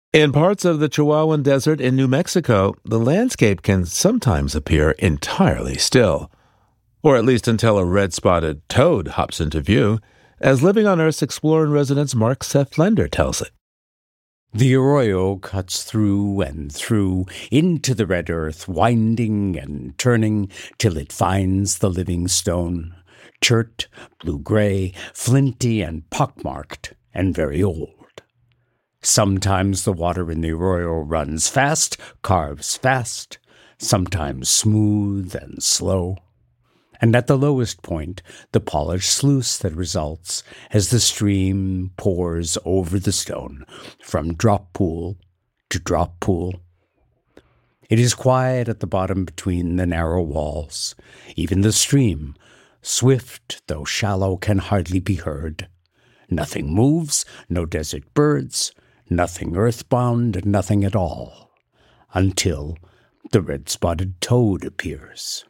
In parts of the Chihuahuan Desert in New Mexico, the landscape can sometimes appear entirely still, or at least until a red-spotted toad hops into view, as Living on Earth's Explorer in Residence Mark Seth Lender tells it. The arroyo cuts through and through into the red earth, winding and turning till it finds the living stone, chert, blue-gray, flinty and pockmarked, and very old. Sometimes the water in the arroyo runs fast, carves fast, sometimes smooth and slow. And at the lowest point, the polished sluice that results as the stream pours over the stone, from drop pool to drop pool. It is quiet at the bottom between the narrow walls. Even the stream, swift though shallow, can hardly be heard. Nothing moves, no desert birds, nothing earthbound, nothing at all, until the red-spotted toad appears.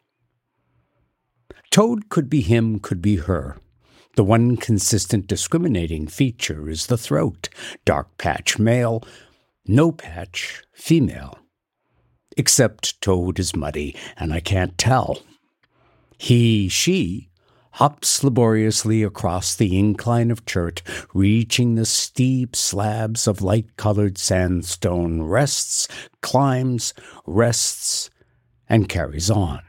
Toad could be him, could be her. The one consistent discriminating feature is the throat, dark patch male, no patch female. Except toad is muddy, and I can't tell. He, she, hops laboriously across the incline of chert, reaching the steep slabs of light-colored sandstone, rests, climbs, rests, and carries on.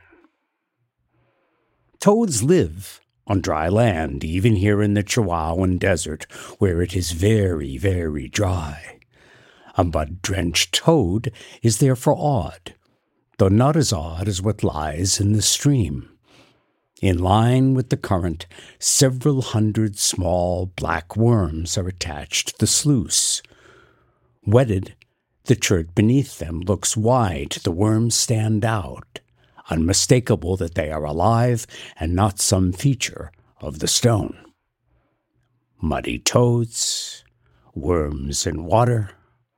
Toads live on dry land, even here in the Chihuahuan Desert, where it is very, very dry. A mud-drenched toad is therefore odd, though not as odd as what lies in the stream. In line with the current, several hundred small black worms are attached to the sluice. Wetted, the chert beneath them looks wide. The worms stand out, unmistakable that they are alive and not some feature of the stone. Muddy toads, worms in water.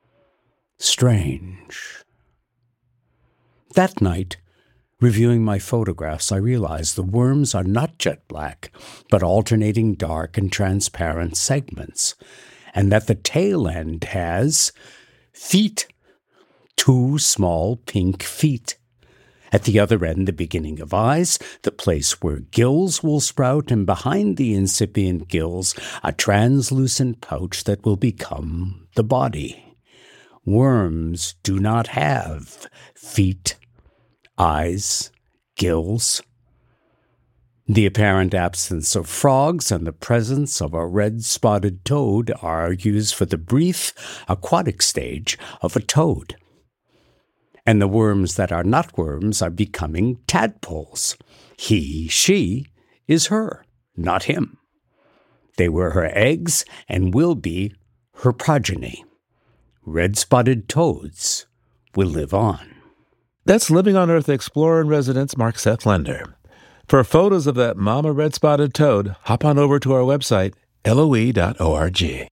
Strange. That night, reviewing my photographs, I realized the worms are not jet black, but alternating dark and transparent segments, and that the tail end has feet, 2 small pink feet. At the other end, the beginning of eyes, the place where gills will sprout, and behind the incipient gills, a translucent pouch that will become the body. Worms do not have feet, eyes, gills. The apparent absence of frogs and the presence of a red-spotted toad argues for the brief aquatic stage of a toad. And the worms that are not worms are becoming tadpoles. He, she, is her, not him. They were her eggs and will be her progeny. Red-spotted toads will live on. That's Living on Earth Explorer in Residence Mark Seth Lender. For photos of that mama red-spotted toad, hop on over to our website, loe.org.